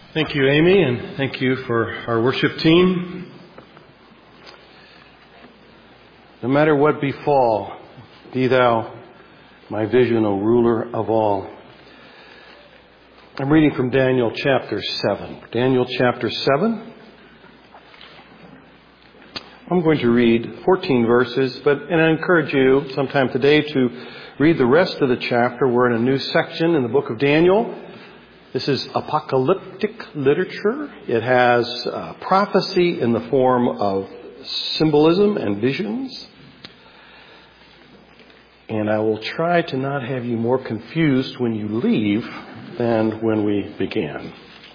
Thank you, Amy, and thank you for our worship team. No matter what befall, be thou my vision, O ruler of all. I'm reading from Daniel chapter 7. Daniel chapter 7. I'm going to read 14 verses, and I encourage you sometime today to read the rest of the chapter. We're in a new section in the book of Daniel. This is apocalyptic literature. It has prophecy in the form of symbolism and visions. And I will try to not have you more confused when you leave than when we began.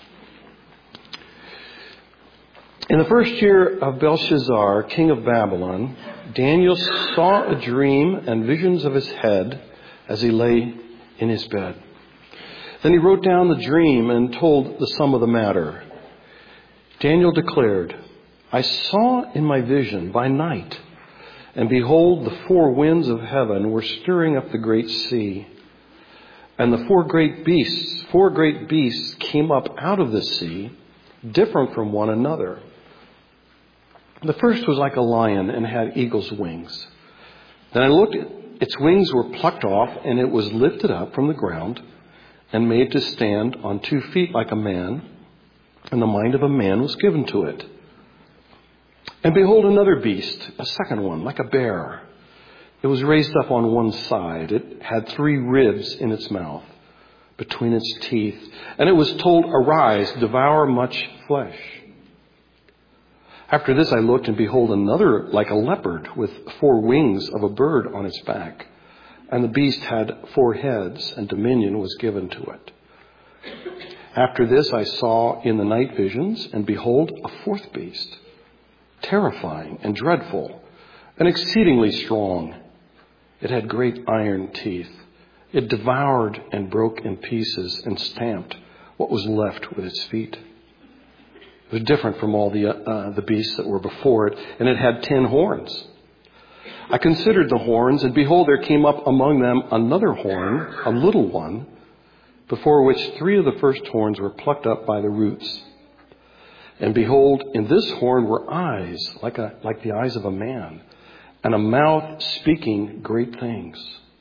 In the first year of Belshazzar, king of Babylon, Daniel saw a dream and visions of his head as he lay in his bed. Then he wrote down the dream and told the sum of the matter. Daniel declared, I saw in my vision by night, and behold, the four winds of heaven were stirring up the great sea. And the four great beasts came up out of the sea, different from one another. The first was like a lion and had eagle's wings. Then I looked, its wings were plucked off, and it was lifted up from the ground and made to stand on 2 feet like a man, and the mind of a man was given to it. And behold, another beast, a second one, like a bear. It was raised up on one side. It had 3 ribs in its mouth, between its teeth. And it was told, arise, devour much flesh. After this I looked, and behold, another like a leopard, with 4 wings of a bird on its back. And the beast had 4 heads, and dominion was given to it. After this I saw in the night visions, and behold, a 4th beast, terrifying and dreadful, and exceedingly strong. It had great iron teeth. It devoured and broke in pieces and stamped what was left with its feet. It was different from all the beasts that were before it, and it had 10 horns. I considered the horns, and behold, there came up among them another horn, a little one, before which 3 of the first horns were plucked up by the roots. And behold, in this horn were eyes, like the eyes of a man, and a mouth speaking great things.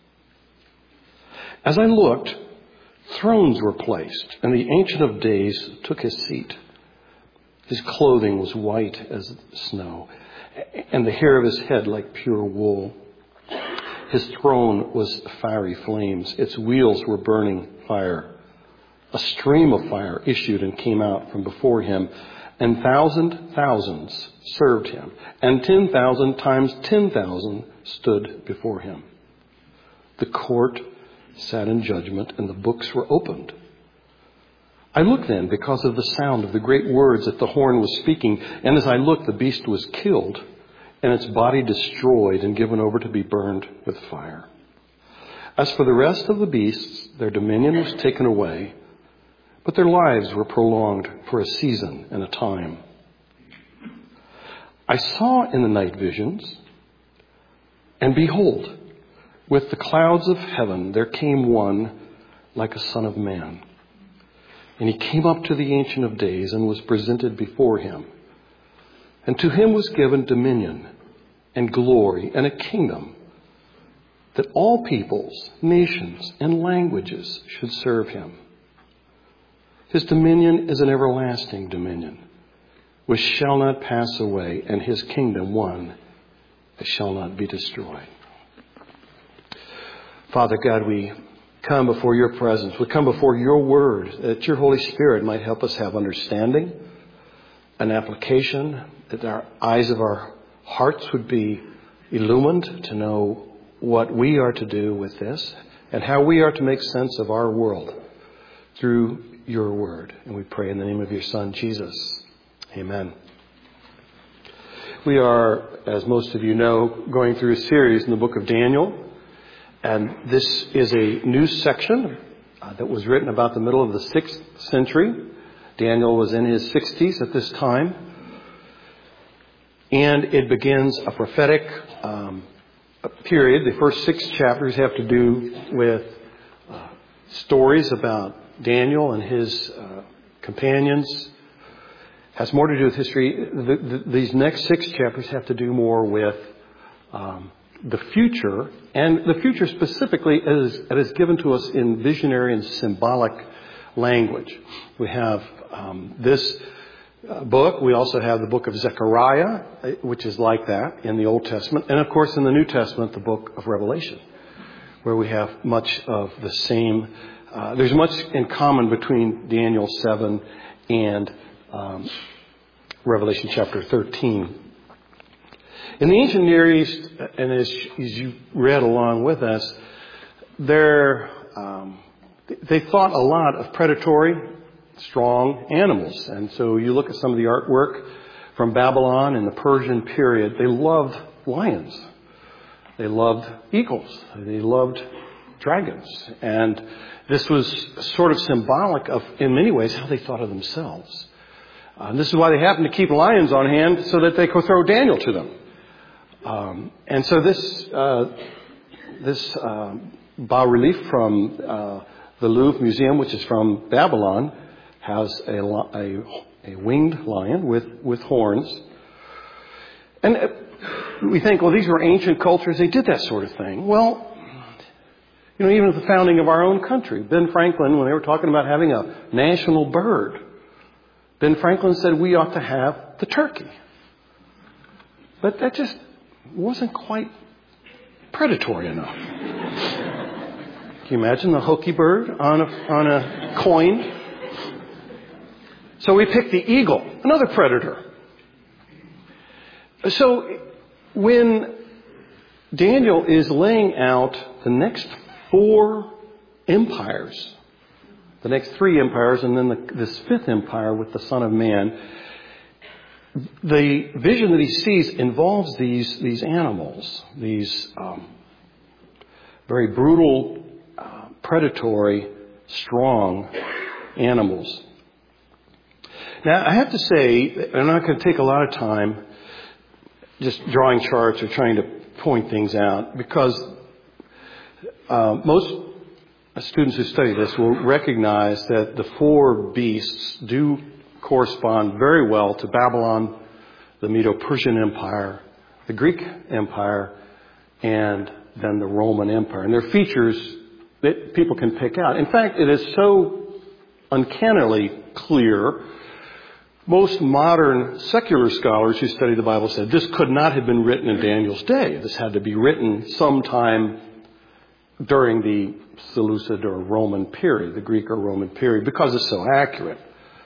As I looked, thrones were placed, and the Ancient of Days took his seat. His clothing was white as snow, and the hair of his head like pure wool. His throne was fiery flames. Its wheels were burning fire. A stream of fire issued and came out from before him, and thousands served him, and 10,000 times 10,000 stood before him. The court sat in judgment, and the books were opened. I looked then because of the sound of the great words that the horn was speaking, and as I looked, the beast was killed, and its body destroyed and given over to be burned with fire. As for the rest of the beasts, their dominion was taken away, but their lives were prolonged for a season and a time. I saw in the night visions, and behold, with the clouds of heaven there came one like a son of man. And he came up to the Ancient of Days and was presented before him. And to him was given dominion and glory and a kingdom, that all peoples, nations, and languages should serve him. His dominion is an everlasting dominion, which shall not pass away, and his kingdom one that shall not be destroyed. Father God, we come before your presence. We come before your word, that your Holy Spirit might help us have understanding and application, that our eyes of our hearts would be illumined to know what we are to do with this and how we are to make sense of our world through your word. And we pray in the name of your Son, Jesus. Amen. We are, as most of you know, going through a series in the book of Daniel. And this is a new section that was written about the middle of the 6th century. Daniel was in his 60s at this time. And it begins a prophetic period. The first 6 chapters have to do with stories about Daniel and his companions. Has more to do with history. These next 6 chapters have to do more with the future, and the future specifically as it is given to us in visionary and symbolic language. We have this book. We also have the book of Zechariah, which is like that in the Old Testament. And, of course, in the New Testament, the book of Revelation, where we have much of the same. There's much in common between Daniel 7 and Revelation chapter 13. In the ancient Near East, and as you read along with us, they thought a lot of predatory, strong animals. And so you look at some of the artwork from Babylon in the Persian period, they loved lions. They loved eagles. They loved dragons. And this was sort of symbolic of, in many ways, how they thought of themselves. And this is why they happened to keep lions on hand so that they could throw Daniel to them. And so this bas-relief from the Louvre Museum, which is from Babylon, has a winged lion with horns. And we think, well, these were ancient cultures. They did that sort of thing. Well, even at the founding of our own country, Ben Franklin, when they were talking about having a national bird, Ben Franklin said we ought to have the turkey. But that just wasn't quite predatory enough. Can you imagine the hokey bird on a coin? So we picked the eagle, another predator. So when Daniel is laying out the next 4 empires, the next 3 empires, and then this 5th empire with the Son of Man, the vision that he sees involves these animals, these very brutal, predatory, strong animals. Now, I have to say, I'm not going to take a lot of time just drawing charts or trying to point things out, because most students who study this will recognize that the 4 beasts do correspond very well to Babylon, the Medo-Persian Empire, the Greek Empire, and then the Roman Empire. And they're features that people can pick out. In fact, it is so uncannily clear. Most modern secular scholars who study the Bible said this could not have been written in Daniel's day. This had to be written sometime during the Seleucid or Roman period, the Greek or Roman period, because it's so accurate.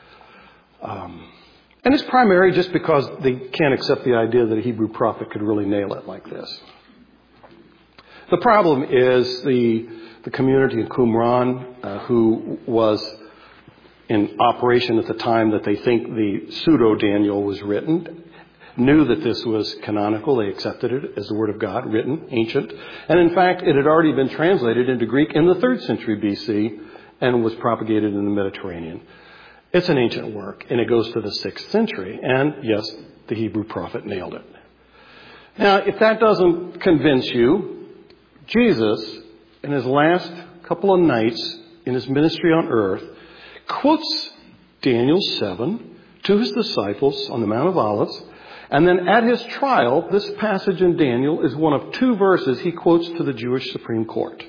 And it's primarily just because they can't accept the idea that a Hebrew prophet could really nail it like this. The problem is the community in Qumran, who was in operation at the time that they think the pseudo-Daniel was written, knew that this was canonical. They accepted it as the Word of God, written, ancient. And in fact, it had already been translated into Greek in the 3rd century BC and was propagated in the Mediterranean. It's an ancient work, and it goes to the 6th century. And yes, the Hebrew prophet nailed it. Now, if that doesn't convince you, Jesus, in his last couple of nights in his ministry on earth, quotes Daniel 7 to his disciples on the Mount of Olives. And then at his trial, this passage in Daniel is one of 2 verses he quotes to the Jewish Supreme Court.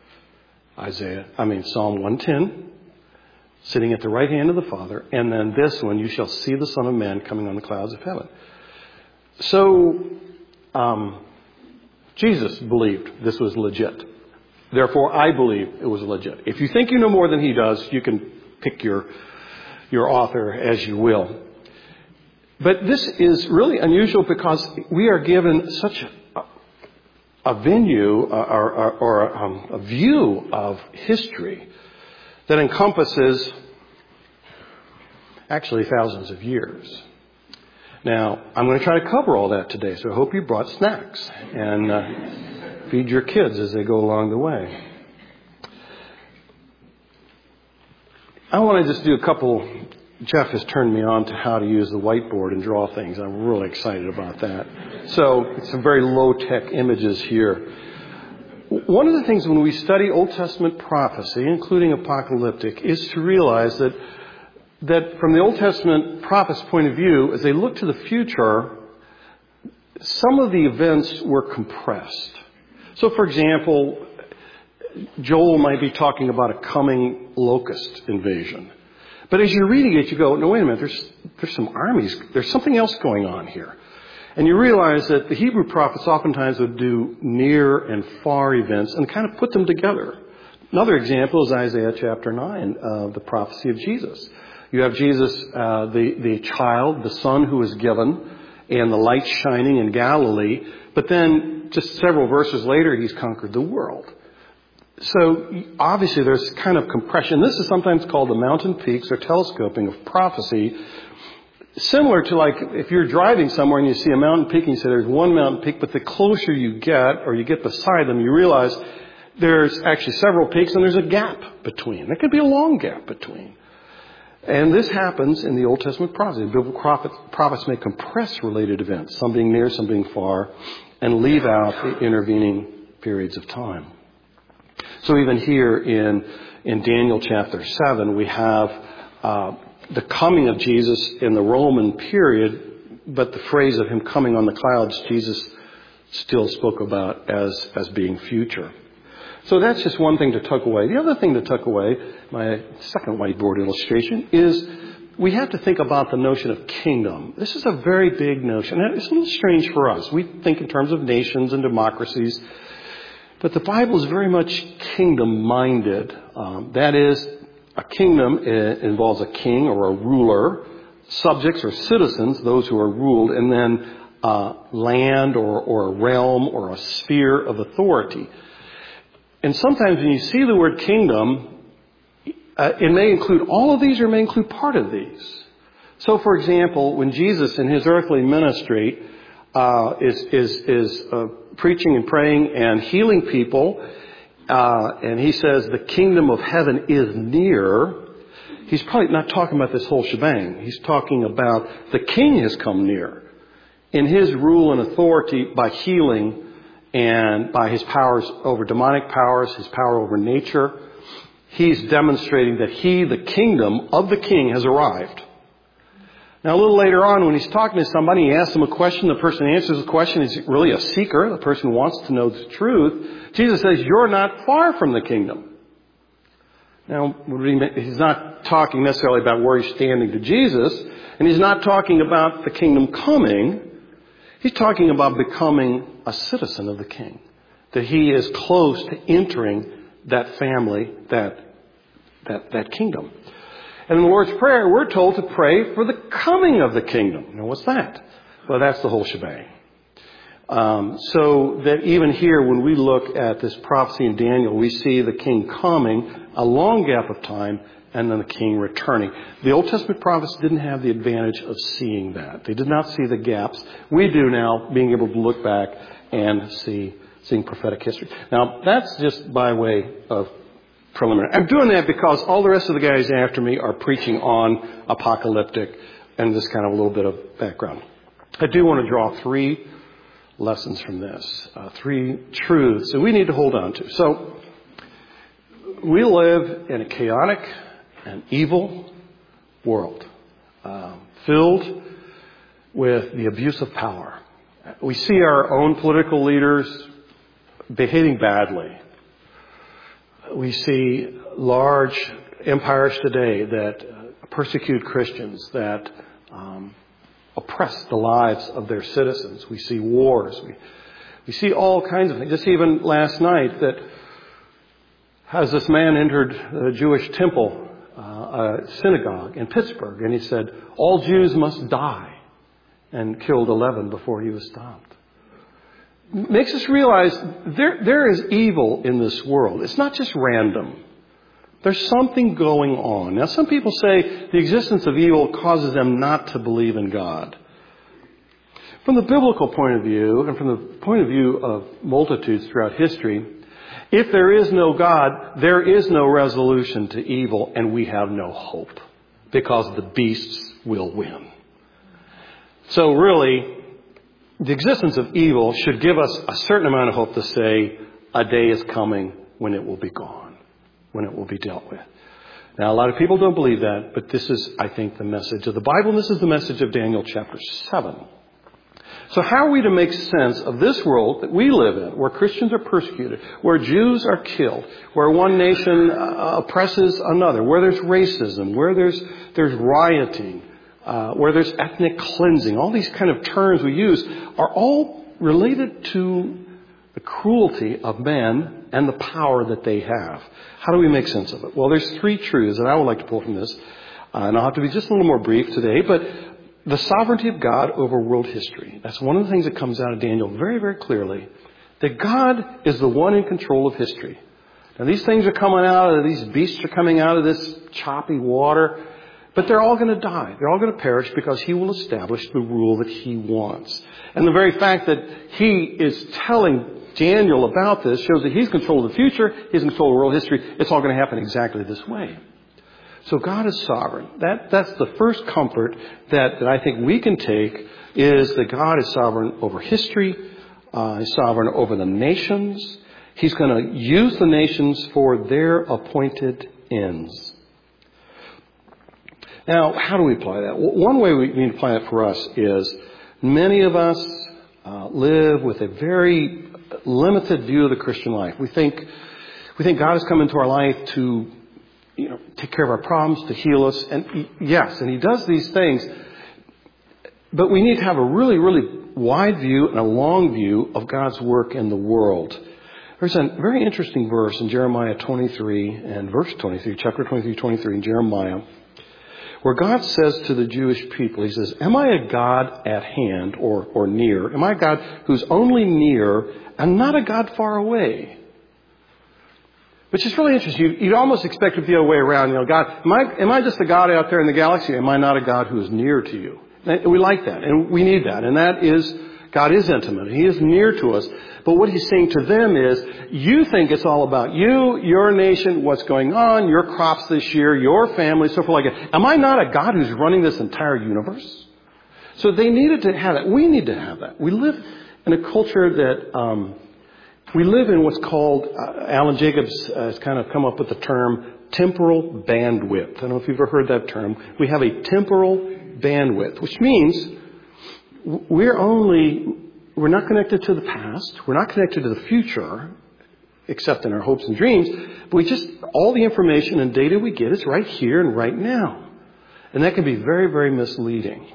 Psalm 110, sitting at the right hand of the Father. And then this one, you shall see the Son of Man coming on the clouds of heaven. So, Jesus believed this was legit. Therefore, I believe it was legit. If you think you know more than he does, you can pick your author as you will. But this is really unusual because we are given such a venue or a view of history that encompasses actually thousands of years. Now, I'm going to try to cover all that today, so I hope you brought snacks and feed your kids as they go along the way. I want to just do a couple. Jeff has turned me on to how to use the whiteboard and draw things. I'm really excited about that. So it's some very low-tech images here. One of the things when we study Old Testament prophecy, including apocalyptic, is to realize that that from the Old Testament prophet's point of view, as they look to the future, some of the events were compressed. So, for example, Joel might be talking about a coming locust invasion. But as you're reading it, you go, no, wait a minute, there's some armies. There's something else going on here. And you realize that the Hebrew prophets oftentimes would do near and far events and kind of put them together. Another example is Isaiah chapter 9, the prophecy of Jesus. You have Jesus, the child, the son who is given, and the light shining in Galilee. But then just several verses later, he's conquered the world. So obviously there's kind of compression. This is sometimes called the mountain peaks or telescoping of prophecy. Similar to like if you're driving somewhere and you see a mountain peak and you say there's one mountain peak, but the closer you get or you get beside them, you realize there's actually several peaks and there's a gap between. There could be a long gap between. And this happens in the Old Testament prophecy. Biblical prophets may compress related events, some being near, some being far, and leave out the intervening periods of time. So even here in Daniel chapter 7, we have the coming of Jesus in the Roman period, but the phrase of him coming on the clouds, Jesus still spoke about as being future. So that's just one thing to tuck away. The other thing to tuck away, my second whiteboard illustration, is we have to think about the notion of kingdom. This is a very big notion. And it's a little strange for us. We think in terms of nations and democracies. But the Bible is very much kingdom-minded. That is, a kingdom involves a king or a ruler, subjects or citizens, those who are ruled, and then land or a realm or a sphere of authority. And sometimes when you see the word kingdom, it may include all of these or it may include part of these. So, for example, when Jesus in his earthly ministry is preaching and praying and healing people, and he says the kingdom of heaven is near, he's probably not talking about this whole shebang. He's talking about the king has come near in his rule and authority by healing and by his powers over demonic powers, his power over nature. He's demonstrating that the kingdom of the king has arrived. Now, a little later on, when he's talking to somebody, he asks them a question. The person answers the question. He's really a seeker. The person wants to know the truth. Jesus says, you're not far from the kingdom. Now, he's not talking necessarily about where he's standing to Jesus. And he's not talking about the kingdom coming. He's talking about becoming a citizen of the king. That he is close to entering that family, that kingdom. And in the Lord's Prayer, we're told to pray for the coming of the kingdom. Now, what's that? Well, that's the whole shebang. So that even here, when we look at this prophecy in Daniel, we see the king coming, a long gap of time, and then the king returning. The Old Testament prophets didn't have the advantage of seeing that. They did not see the gaps. We do now, being able to look back and seeing prophetic history. Now, that's just by way of preliminary. I'm doing that because all the rest of the guys after me are preaching on apocalyptic and this kind of a little bit of background. I do want to draw 3 lessons from this, 3 truths that we need to hold on to. So, we live in a chaotic and evil world, filled with the abuse of power. We see our own political leaders behaving badly. We see large empires today that persecute Christians, that oppress the lives of their citizens. We see wars. We see all kinds of things. Just even last night, that as this man entered the Jewish temple, a synagogue in Pittsburgh, and he said, all Jews must die, and killed 11 before he was stopped. Makes us realize there is evil in this world. It's not just random. There's something going on. Now, some people say the existence of evil causes them not to believe in God. From the biblical point of view, and from the point of view of multitudes throughout history, if there is no God, there is no resolution to evil, and we have no hope, because the beasts will win. So really, the existence of evil should give us a certain amount of hope to say a day is coming when it will be gone, when it will be dealt with. Now, a lot of people don't believe that, but this is, I think, the message of the Bible, and this is the message of Daniel chapter 7. So how are we to make sense of this world that we live in, where Christians are persecuted, where Jews are killed, where one nation oppresses another, where there's racism, where there's rioting, where there's ethnic cleansing? All these kind of terms we use are all related to the cruelty of man and the power that they have. How do we make sense of it? Well, there's three truths that I would like to pull from this. And I'll have to be just a little more brief today, but the sovereignty of God over world history. That's one of the things that comes out of Daniel very, very clearly. That God is the one in control of history. Now these things are coming out of, these beasts are coming out of this choppy water, but they're all going to die. They're all going to perish because He will establish the rule that He wants. And the very fact that He is telling Daniel about this shows that He's in control of the future, He's in control of world history. It's all going to happen exactly this way. So God is sovereign. That's the first comfort that I think we can take, is that God is sovereign over history. He's sovereign over the nations. He's going to use the nations for their appointed ends. Now, how do we apply that? One way we need to apply it for us is many of us live with a very limited view of the Christian life. We think God has come into our life to take care of our problems, to heal us. And yes, and He does these things. But we need to have a really, really wide view and a long view of God's work in the world. There's a very interesting verse in Jeremiah 23 and verse 23, chapter 23 in Jeremiah, where God says to the Jewish people, He says, "Am I a God at hand or near? Am I a God who's only near and not a God far away?" Which is really interesting. You'd almost expect it to be the other way around. God, am I just a God out there in the galaxy? Am I not a God who is near to you? And we like that, and we need that. And that is, God is intimate. He is near to us. But what He's saying to them is, you think it's all about you, your nation, what's going on, your crops this year, your family, so forth like that. Am I not a God who's running this entire universe? So they needed to have that. We need to have that. We live in a culture that... we live in what's called, Alan Jacobs has kind of come up with the term temporal bandwidth. I don't know if you've ever heard that term. We have a temporal bandwidth, which means we're not connected to the past. We're not connected to the future, except in our hopes and dreams. But all the information and data we get is right here and right now. And that can be very, very misleading.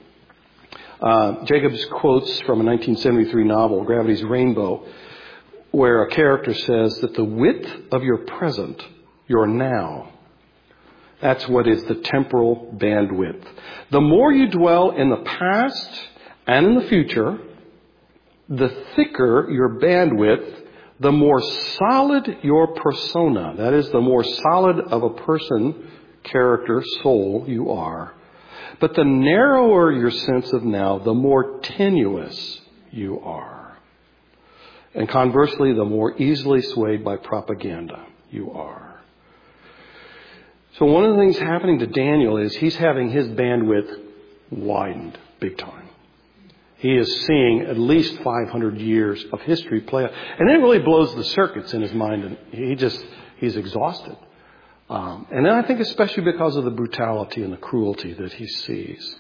Jacobs quotes from a 1973 novel, Gravity's Rainbow, where a character says that the width of your present, your now, that's what is the temporal bandwidth. The more you dwell in the past and in the future, the thicker your bandwidth, the more solid your persona, that is, the more solid of a person, character, soul you are. But the narrower your sense of now, the more tenuous you are. And conversely, the more easily swayed by propaganda you are. So one of the things happening to Daniel is he's having his bandwidth widened big time. He is seeing at least 500 years of history play out. And it really blows the circuits in his mind, and he's exhausted. And then I think especially because of the brutality and the cruelty that he sees.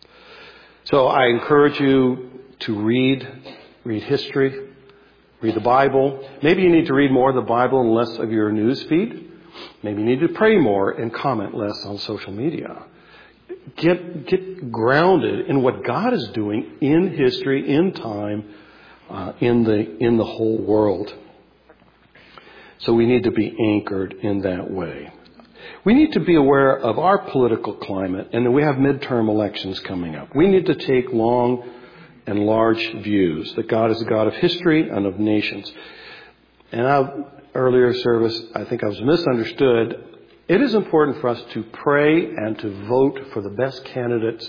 So I encourage you to read history. Read the Bible. Maybe you need to read more of the Bible and less of your news feed. Maybe you need to pray more and comment less on social media. Get grounded in what God is doing in history, in time, in the whole world. So we need to be anchored in that way. We need to be aware of our political climate, and that we have midterm elections coming up. We need to take long and large views, that God is a God of history and of nations. And earlier service, I think I was misunderstood. It is important for us to pray and to vote for the best candidates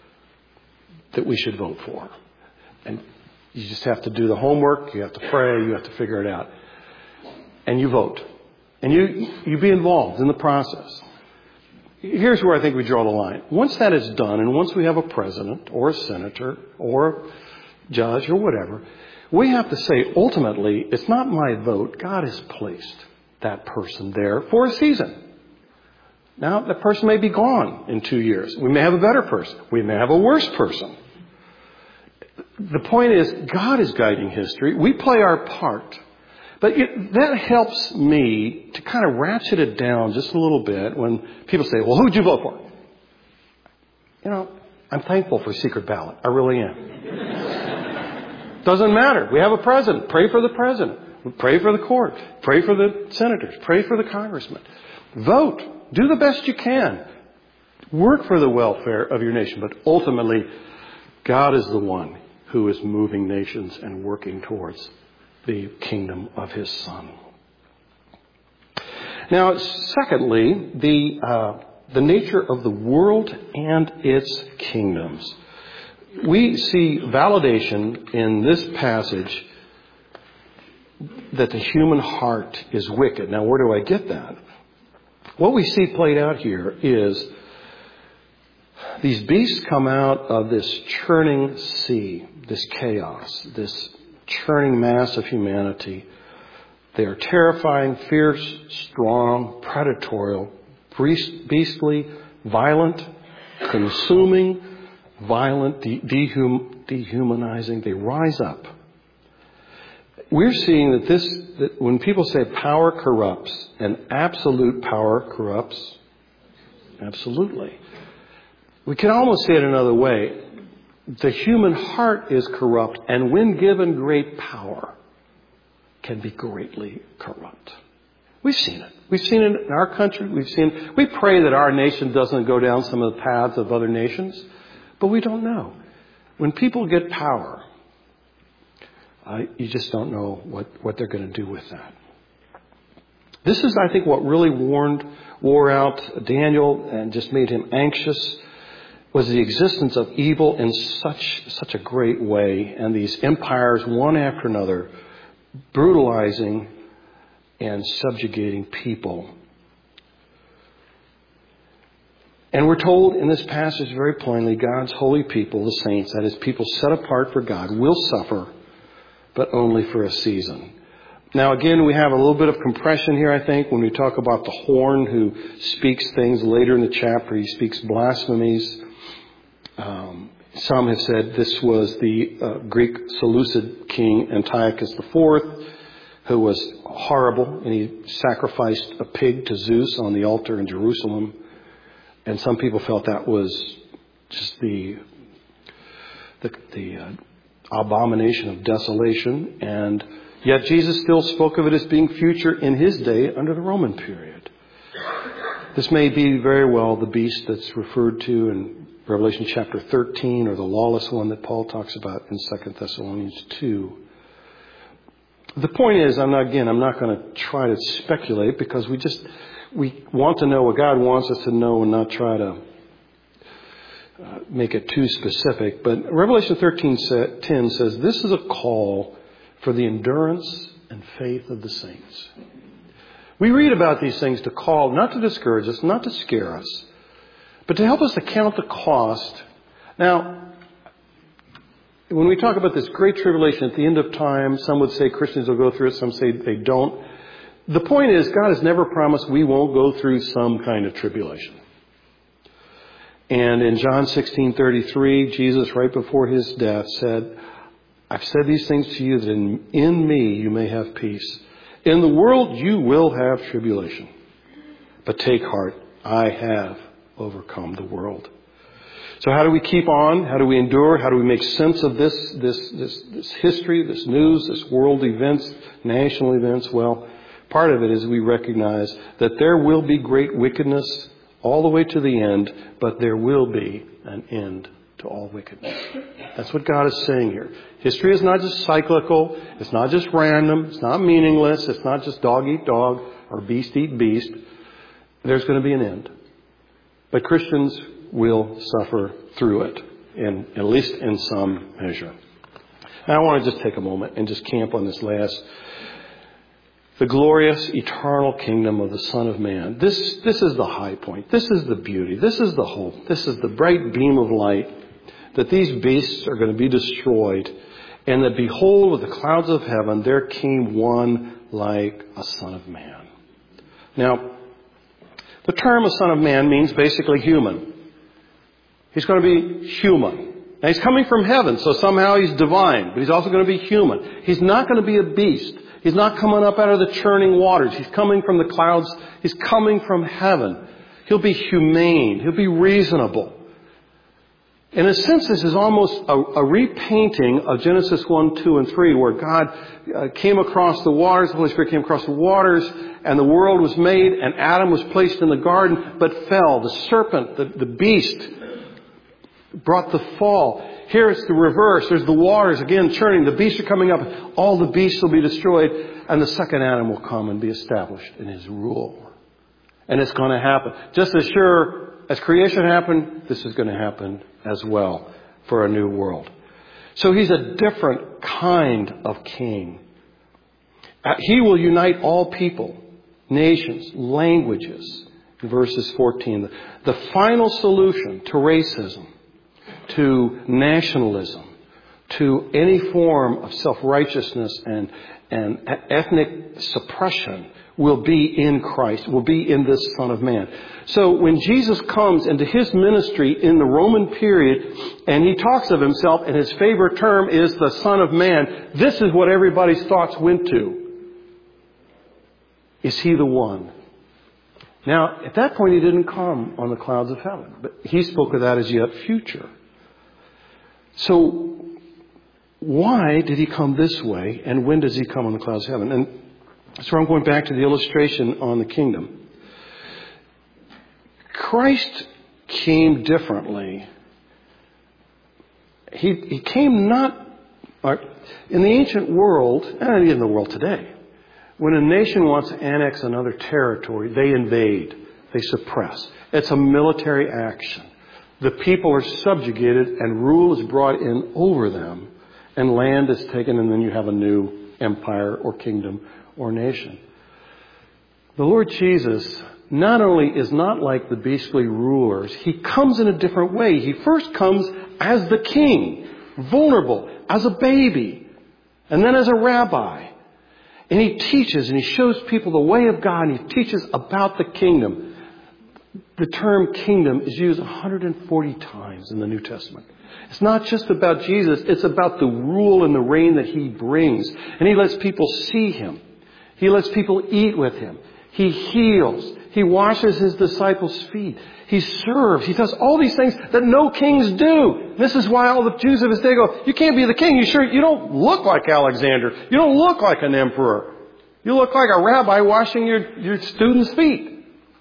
that we should vote for. And you just have to do the homework, you have to pray, you have to figure it out. And you vote. And you be involved in the process. Here's where I think we draw the line. Once that is done, and once we have a president or a senator or a judge or whatever, we have to say, ultimately, it's not my vote. God has placed that person there for a season. Now, that person may be gone in 2 years. We may have a better person. We may have a worse person. The point is, God is guiding history. We play our part. But that helps me to kind of ratchet it down just a little bit when people say, well, who'd you vote for? I'm thankful for secret ballot. I really am. Doesn't matter. We have a president. Pray for the president. Pray for the court. Pray for the senators. Pray for the congressmen. Vote. Do the best you can. Work for the welfare of your nation. But ultimately, God is the one who is moving nations and working towards the kingdom of His Son. Now, secondly, the nature of the world and its kingdoms. We see validation in this passage that the human heart is wicked. Now, where do I get that? What we see played out here is these beasts come out of this churning sea, this chaos, this churning mass of humanity. They are terrifying, fierce, strong, predatory, beastly, violent, consuming, violent, dehumanizing. They rise up. We're seeing that when people say power corrupts, and absolute power corrupts, absolutely. We can almost say it another way. The human heart is corrupt, and when given great power, can be greatly corrupt. We've seen it. We've seen it in our country. We pray that our nation doesn't go down some of the paths of other nations, but we don't know. When people get power, you just don't know what they're going to do with that. This is, I think, what really wore out Daniel and just made him anxious, was the existence of evil in such a great way, and these empires, one after another, brutalizing and subjugating people. And we're told in this passage very plainly, God's holy people, the saints, that is, people set apart for God, will suffer, but only for a season. Now, again, we have a little bit of compression here, I think, when we talk about the horn who speaks things later in the chapter. He speaks blasphemies. Some have said this was the Greek Seleucid king Antiochus IV, who was horrible, and he sacrificed a pig to Zeus on the altar in Jerusalem. And some people felt that was just the abomination of desolation. And yet Jesus still spoke of it as being future in his day under the Roman period. This may be very well the beast that's referred to in Revelation chapter 13, or the lawless one that Paul talks about in 2 Thessalonians 2. The point is, I'm not going to try to speculate, because we want to know what God wants us to know and not try to make it too specific. But Revelation 13:10 says, this is a call for the endurance and faith of the saints. We read about these things to call, not to discourage us, not to scare us, but to help us to count the cost. Now, when we talk about this great tribulation at the end of time, some would say Christians will go through it, some say they don't. The point is, God has never promised we won't go through some kind of tribulation. And in John 16:33, Jesus, right before his death, said, I've said these things to you that in me you may have peace. In the world you will have tribulation. But take heart, I have overcome the world. So how do we keep on? How do we endure? How do we make sense of this history, this news, this world events, national events? Well, part of it is we recognize that there will be great wickedness all the way to the end, but there will be an end to all wickedness. That's what God is saying here. History is not just cyclical. It's not just random. It's not meaningless. It's not just dog eat dog or beast eat beast. There's going to be an end. But Christians will suffer through it, at least in some measure. Now I want to just take a moment and just camp on this last. The glorious eternal kingdom of the Son of Man. This is the high point. This is the beauty. This is the hope. This is the bright beam of light, that these beasts are going to be destroyed, and that behold, with the clouds of heaven, there came one like a Son of Man. Now, The term a son of man means basically human. He's going to be human. Now he's coming from heaven, so somehow he's divine, but he's also going to be human. He's not going to be a beast. He's not coming up out of the churning waters. He's coming from the clouds. He's coming from heaven. He'll be humane. He'll be reasonable. In a sense, this is almost a repainting of Genesis 1, 2, and 3, where God came across the waters, the Holy Spirit came across the waters, and the world was made, and Adam was placed in the garden, but fell. The serpent, the beast, brought the fall. Here it's the reverse. There's the waters, again, churning. The beasts are coming up. All the beasts will be destroyed, and the second Adam will come and be established in his rule. And it's going to happen. Just as sure as creation happened, this is going to happen as well for a new world. So he's a different kind of king. He will unite all people, nations, languages. In verses 14, the final solution to racism, to nationalism, to any form of self-righteousness and ethnic suppression will be in Christ, will be in this Son of Man. So when Jesus comes into his ministry in the Roman period, and he talks of himself, and his favorite term is the Son of Man, this is what everybody's thoughts went to. Is he the one? Now, at that point, he didn't come on the clouds of heaven, but he spoke of that as yet future. So, why did he come this way, and when does he come on the clouds of heaven? And so I'm going back to the illustration on the kingdom. Christ came differently. He came not... In the ancient world, and in the world today, when a nation wants to annex another territory, they invade, they suppress. It's a military action. The people are subjugated and rule is brought in over them, and land is taken, and then you have a new empire or kingdom or nation. The Lord Jesus not only is not like the beastly rulers, he comes in a different way. He first comes as the king, vulnerable, as a baby, and then as a rabbi. And he teaches and he shows people the way of God, and he teaches about the kingdom. The term kingdom is used 140 times in the New Testament. It's not just about Jesus, it's about the rule and the reign that he brings. And he lets people see him. He lets people eat with him. He heals. He washes his disciples' feet. He serves. He does all these things that no kings do. This is why all the Jews of his day go, you can't be the king. You don't look like Alexander. You don't look like an emperor. You look like a rabbi washing your students' feet.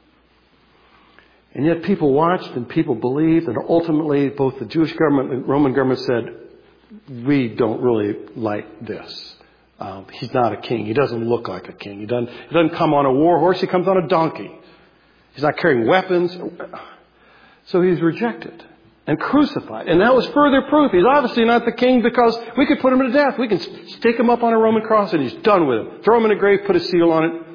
And yet people watched and people believed, and ultimately both the Jewish government and the Roman government said, we don't really like this. He's not a king. He doesn't look like a king. He doesn't come on a war horse. He comes on a donkey. He's not carrying weapons. So he's rejected and crucified. And that was further proof. He's obviously not the king, because we could put him to death. We can stick him up on a Roman cross and he's done with him. Throw him in a grave, put a seal on it.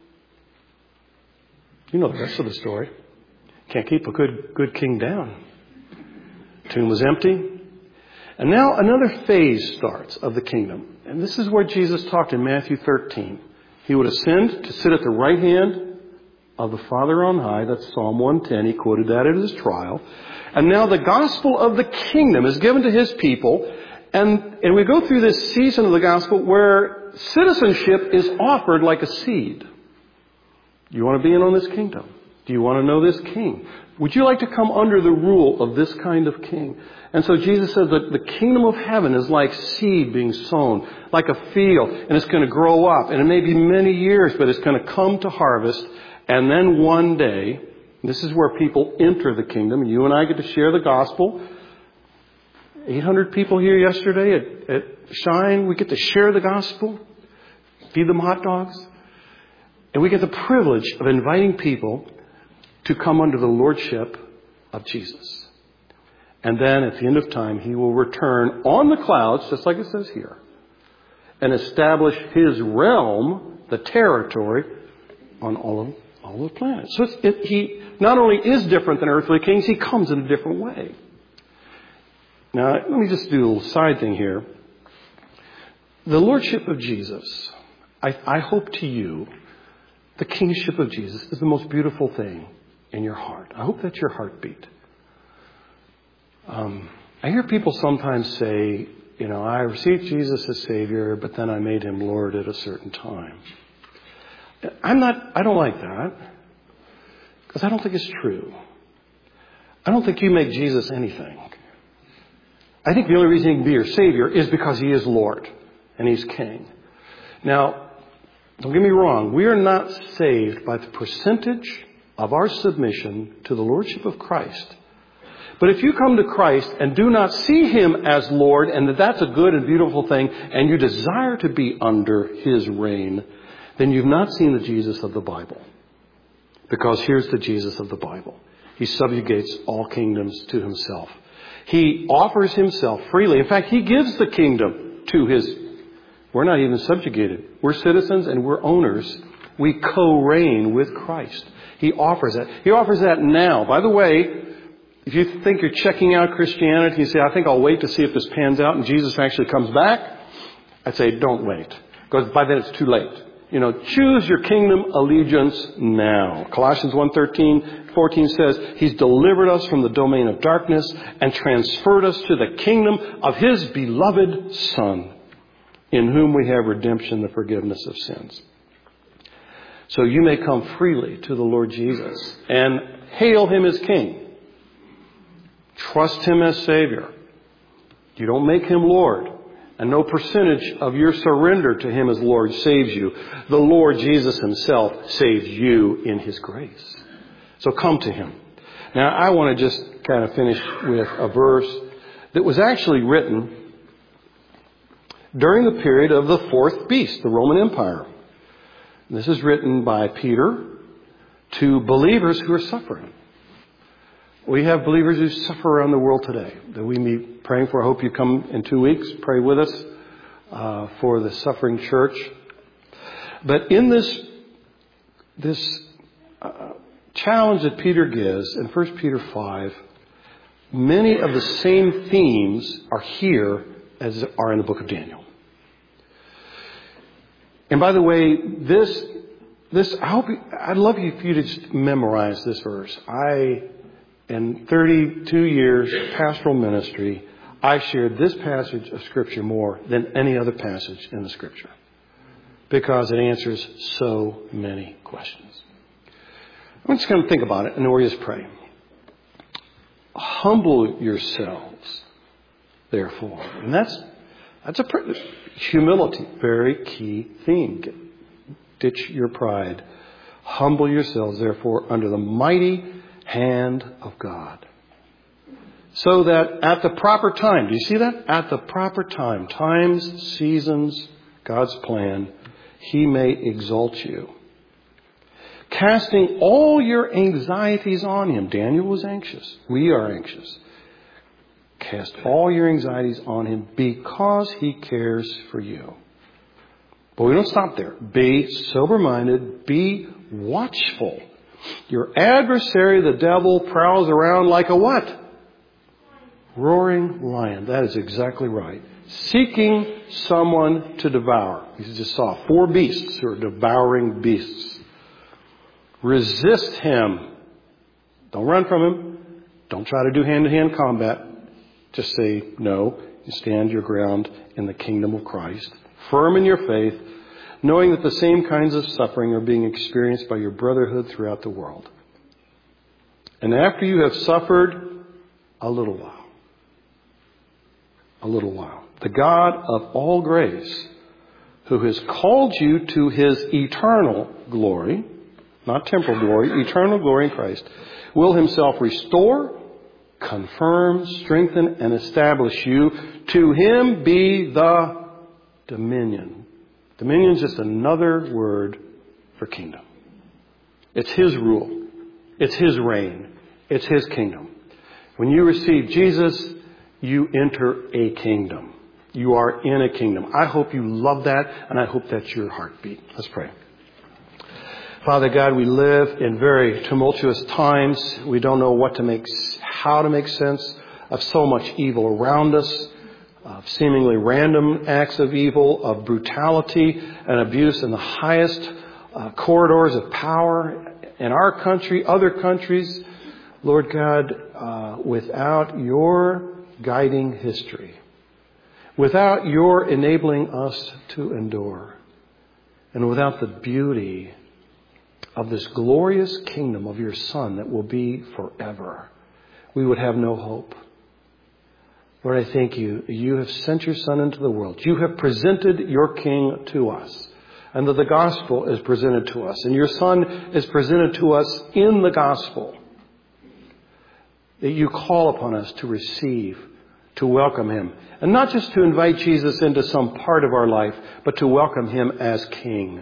You know the rest of the story. Can't keep a good king down. Tomb was empty. And now another phase starts of the kingdom. And this is where Jesus talked in Matthew 13. He would ascend to sit at the right hand of the Father on high. That's Psalm 110. He quoted that at his trial. And now the gospel of the kingdom is given to his people. And we go through this season of the gospel where citizenship is offered like a seed. You want to be in on this kingdom? Do you want to know this king? Would you like to come under the rule of this kind of king? And so Jesus says that the kingdom of heaven is like seed being sown, like a field, and it's going to grow up. And it may be many years, but it's going to come to harvest. And then one day, this is where people enter the kingdom, and you and I get to share the gospel. 800 people here yesterday at Shine. We get to share the gospel, feed them hot dogs. And we get the privilege of inviting people to come under the lordship of Jesus. And then at the end of time, he will return on the clouds, just like it says here, and establish his realm, the territory, on all the planets. So he not only is different than earthly kings, he comes in a different way. Now, let me just do a little side thing here. The lordship of Jesus, I hope to you, the kingship of Jesus is the most beautiful thing in your heart. I hope that's your heartbeat. I hear people sometimes say, I received Jesus as Savior, but then I made Him Lord at a certain time. I don't like that, because I don't think it's true. I don't think you make Jesus anything. I think the only reason He can be your Savior is because He is Lord and He's King. Now, don't get me wrong. We are not saved by the percentage of our submission to the Lordship of Christ. But if you come to Christ and do not see Him as Lord, and that's a good and beautiful thing, and you desire to be under His reign, then you've not seen the Jesus of the Bible. Because here's the Jesus of the Bible. He subjugates all kingdoms to Himself. He offers Himself freely. In fact, He gives the kingdom to His. We're not even subjugated. We're citizens and we're owners. We co-reign with Christ. He offers that. He offers that now. By the way, if you think you're checking out Christianity, you say, I think I'll wait to see if this pans out and Jesus actually comes back. I'd say, don't wait. Because by then it's too late. Choose your kingdom allegiance now. Colossians 1:13-14 says, He's delivered us from the domain of darkness and transferred us to the kingdom of His beloved Son, in whom we have redemption, the forgiveness of sins. So you may come freely to the Lord Jesus and hail Him as King. Trust Him as Savior. You don't make Him Lord. And no percentage of your surrender to Him as Lord saves you. The Lord Jesus Himself saves you in His grace. So come to Him. Now, I want to just kind of finish with a verse that was actually written during the period of the fourth beast, the Roman Empire. This is written by Peter to believers who are suffering. We have believers who suffer around the world today that we be praying for. I hope you come in 2 weeks. Pray with us for the suffering church. But in this challenge that Peter gives in 1 Peter 5, many of the same themes are here as are in the book of Daniel. And by the way, I'd love you if you to just memorize this verse. In 32 years pastoral ministry, I shared this passage of Scripture more than any other passage in the Scripture, because it answers so many questions. I'm just going to think about it, and then we'll just pray. Humble yourselves, therefore. And that's humility, very key theme. Ditch your pride. Humble yourselves, therefore, under the mighty hand of God. So that at the proper time, do you see that? At the proper time, times, seasons, God's plan, He may exalt you. Casting all your anxieties on Him. Daniel was anxious. We are anxious. Cast all your anxieties on Him because He cares for you. But we don't stop there. Be sober-minded. Be watchful. Your adversary, the devil, prowls around like a what? Roaring lion. That is exactly right. Seeking someone to devour. You just saw 4 beasts who are devouring beasts. Resist him. Don't run from him. Don't try to do hand-to-hand combat. Just say no. You stand your ground in the kingdom of Christ. Firm in your faith, knowing that the same kinds of suffering are being experienced by your brotherhood throughout the world. And after you have suffered a little while, the God of all grace, who has called you to His eternal glory, not temporal glory, eternal glory in Christ, will Himself restore, confirm, strengthen, and establish you. To Him be the dominion. Dominion is just another word for kingdom. It's His rule. It's His reign. It's His kingdom. When you receive Jesus, you enter a kingdom. You are in a kingdom. I hope you love that, and I hope that's your heartbeat. Let's pray. Father God, we live in very tumultuous times. We don't know how to make sense of so much evil around us, of seemingly random acts of evil, of brutality and abuse in the highest corridors of power in our country, other countries, Lord God, without your guiding history, without your enabling us to endure, and without the beauty of this glorious kingdom of your Son that will be forever, we would have no hope. Lord, I thank you. You have sent your Son into the world. You have presented your King to us, and that the gospel is presented to us, and your Son is presented to us in the gospel, that you call upon us to receive, to welcome him, and not just to invite Jesus into some part of our life, but to welcome him as King.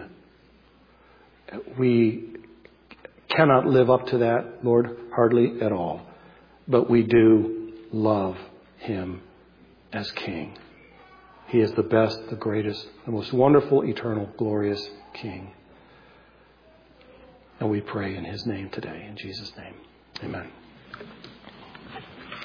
We cannot live up to that, Lord, hardly at all, but we do love him as King. He is the best, the greatest, the most wonderful, eternal, glorious King. And we pray in his name today, in Jesus' name. Amen.